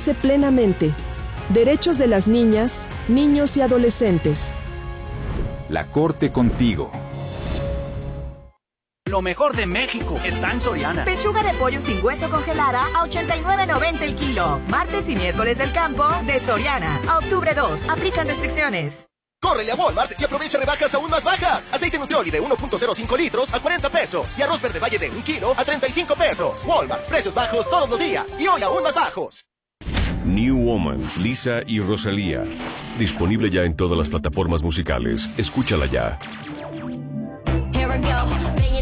desarrollarse plenamente. Derechos de las niñas, niños y adolescentes. La Corte contigo. Lo mejor de México está en Soriana. Pechuga de pollo sin hueso congelada a $89.90 el kilo. Martes y miércoles del campo de Soriana. A octubre 2. Aplican restricciones. ¡Córrele a Walmart y aprovecha rebajas aún más bajas! Aceite Nutrioli de 1.05 litros a 40 pesos. Y arroz verde Valle de 1 kilo a 35 pesos. Walmart, precios bajos todos los días. Y hoy aún más bajos. New Woman, Lisa y Rosalía. Disponible ya en todas las plataformas musicales. Escúchala ya. Here we go.